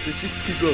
это чистый гон.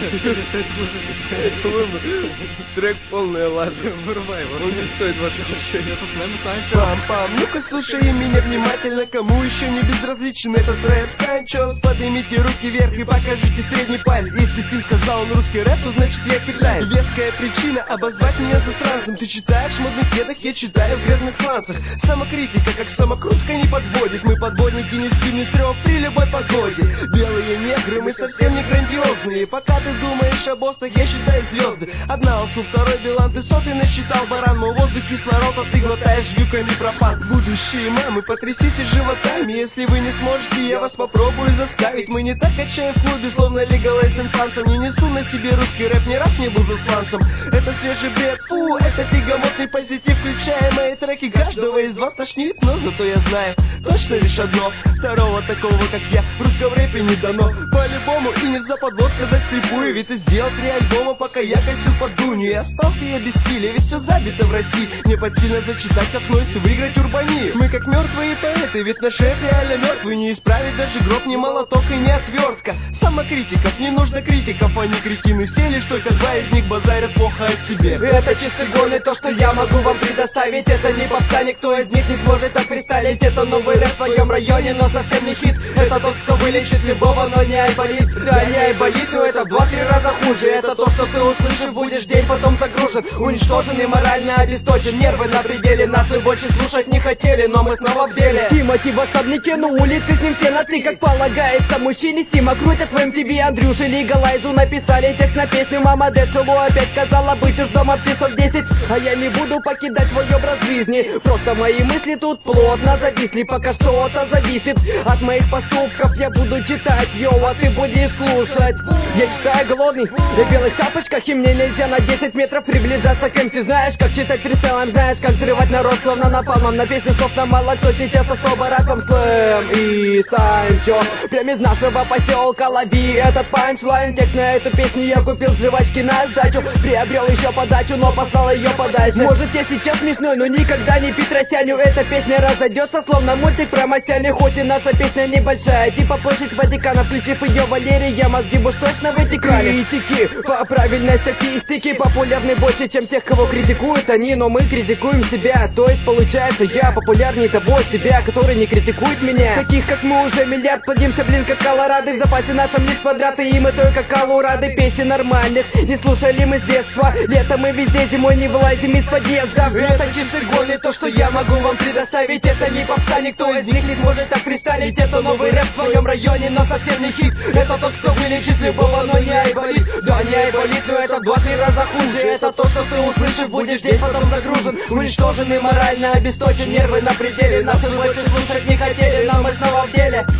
Трек полная лажа. Вырубай его. Он не стоит ваших ушей. Это с нами Санчо. Пам-пам, ну-ка слушай меня внимательно. Кому еще не безразличен этот рэп? Санчо, поднимите руки вверх и покажите средний палец. Если Стиль сказал он русский рэп, то значит я китаец. Веская причина обозвать меня засранцем. Ты читаешь в модных кедах, я читаю в грязных сланцах. Самокритика, как самокрутка, не подводит. Мы подводники, не спим, не трёх при любой погоде. Белые негры, мы совсем не грандиозные. Пока ты думаешь о боссах, я считаю звезды. Одна осу, второй билан, ты сотый насчитал, баран. Мой воздух кислород, а ты глотаешь вьюками пропан. Будущие мамы, потрясите животами. Если вы не сможете, я вас попробую заставить. Мы не так качаем в клубе, словно Лигалайз инфанта. Не несу на себе русский рэп, ни раз не был засланцем. Это свежий бред, это тягомотный позитив. Включая мои треки, каждого из вас тошнит. Но зато я знаю точно лишь одно: второго такого, как я, в русском рэпе не дано. По-любому и не западло сказать слепую. Ведь ты сделал 3 альбома, пока я косил под дунью. И остался я без стиля, ведь все забито в России. Мне под сильно зачитать, как нойсы, выиграть урбанию. Мы как мертвые поэты, ведь наш рэп реально мертвый. Не исправить даже гроб, не молоток и не отвертка. Самокритиков, не нужно критиков, они кретины. Все лишь только 2 из них базарят плохо о себе. Это чистый гон, и то, что я могу вам предоставить, это не попса, никто из них не сможет так представить. Это новый рэп в своем районе, но совсем не хит. Это тот, кто вылечит любого, но не айболит. Да, не айболит, но это в 2-3 раза хуже. Это то, что ты услышишь, будешь день потом загружен, уничтожен и морально обесточен. Нервы на пределе, нас вы больше слушать не хотели, но мы снова в деле. Тимати в особняке, на улице с ним все на 3, как полагается мужчине. Стима крутят в MTV, Андрюше Лигалайзу написали текст на песню. Мама Децелу опять сказала быть уж дома в часов 10. А я не буду покидать свой образ жизни, просто мои мысли тут плотно зависли. Пока что-то зависит от моих поступков, я буду читать, йоу, а ты будешь слушать. Я читаю голодный, в белых тапочках, и мне нельзя на 10 метров приближаться к МС. Знаешь, как читать прицелом, знаешь, как взрывать народ, словно напалмом. На песню собственно мало кто сейчас особо рад вам. Слэм и Санчо, прям из нашего поселка лови этот панчлайн. Текст на эту песню я купил с жвачки на сдачу. Приобрел еще подачу, но послал ее подальше. Может я сейчас смешной, но никогда не Петросяню. Эта песня разойдется, словно мультик про Масяня. Хоть и наша песня небольшая, типа площадь Ватикана. Включив ее Валерия, мозги уж точно вытекали. Критики по правильной статистике популярны больше, чем тех, кого критикуют они. Но мы критикуем себя, то есть получается я популярнее того себя, который не критикует меня. Таких как мы уже миллиард, плодимся, блин, как колорады. В запасе нашем лишь квадраты, и мы только колорады. Песен нормальных не слушали мы с детства. Летом мы везде, зимой не вылазим из подъезда. Это чистый гон, и то, что я могу вам предоставить, это не попса, никто из них не сможет так представить. Это новый рэп в своем районе, но совсем не хит. Это тот, кто вылечит любого, но не айболит. Да, не айболит, но это в 2-3 раза хуже. Это то, что ты услышишь, будешь день потом загружен, уничтожен и морально обесточен. Нервы на пределе, нас вы больше слушать не хотели, но мы снова в деле.